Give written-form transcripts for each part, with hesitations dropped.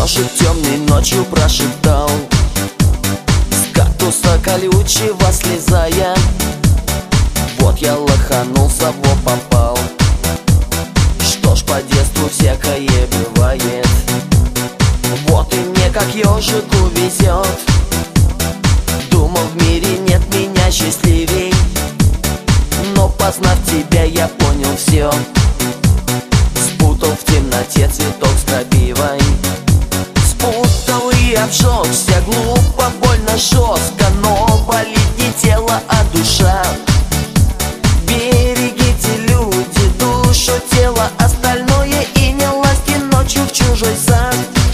Ежик темный ночью прошептал, с кактуса колючего слезая: вот я лоханулся, во попал. Что ж, по детству всякое бывает, вот и мне как ежику везет. Думал, в мире нет меня счастливей, но познав тебя, я понял все. Спутал в темноте цветок с крапивой, спутал и обжегся, глупо, больно, жестко, но болит не тело, а душа. Берегите, люди, душу, тело, остальное и не лазьте ночью в чужой сад.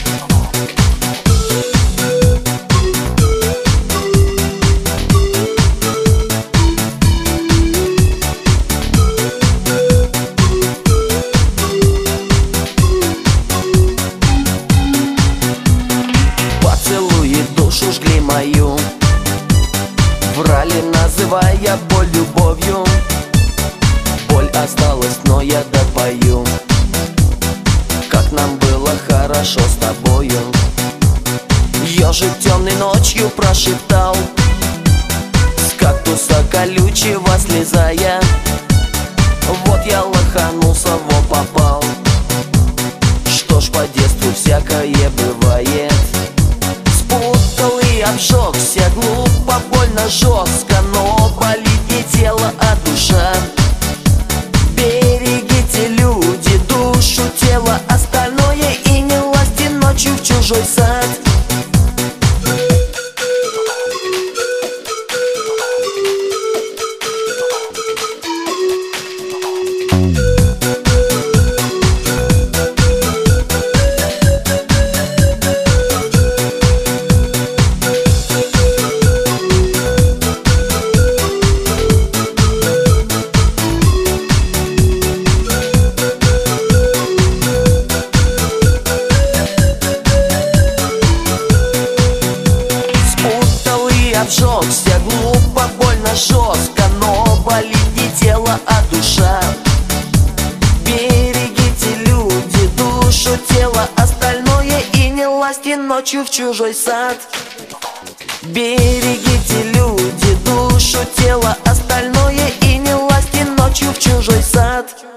Поцелуи душу жгли мою, врали, называя боль любовью. Боль осталась, но я допою, как нам было хорошо с тобою. Ежик темный ночью прошептал, с кактуса колючего слезая: вот я лоханулся, во попал. Что ж, по детству всякое бывает, спутал и обжегся, глупо, больно, жестко, но болит не тело, а душа. Берегите, люди, душу, тело, остальное и не лазьте ночью в чужой сад. Обжегся, глупо, больно, жестко, но болит не тело, а душа. Берегите, люди, душу, тело, остальное и не лазьте ночью в чужой сад. Берегите, люди, душу, тело, остальное и не лазьте ночью в чужой сад.